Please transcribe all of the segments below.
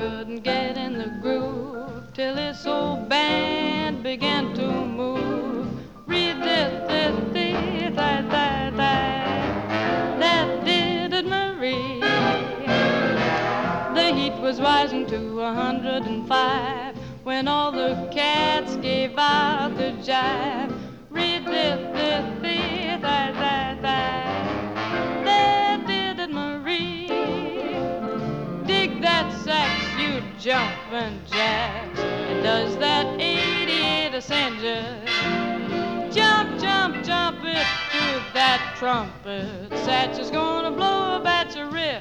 couldn't get in the groove till his old band began to move. Read this, that did it, Marie. The heat was rising to 105 when all the cats gave out the jive. Read this, that did it, Marie. Dig that sax, you jumpin' jacks. And does that 88 a send you? Jump, jump, jump it to that trumpet. Satch is gonna blow a batch of riff.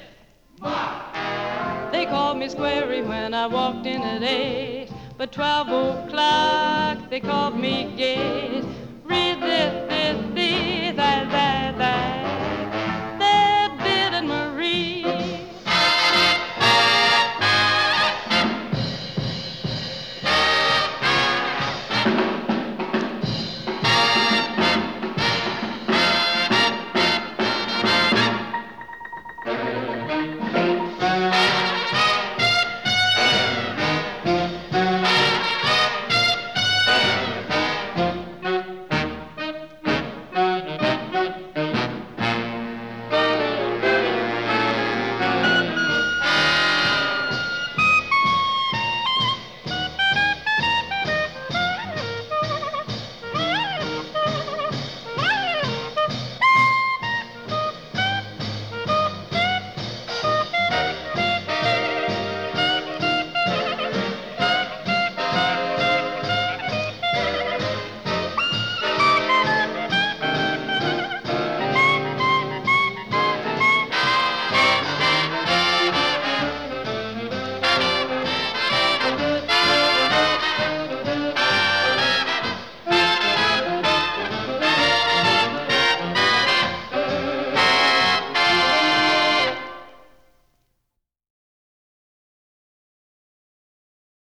They called me Squarey when I walked in at 8, but 12 o'clock they called me Gate. Read this, that.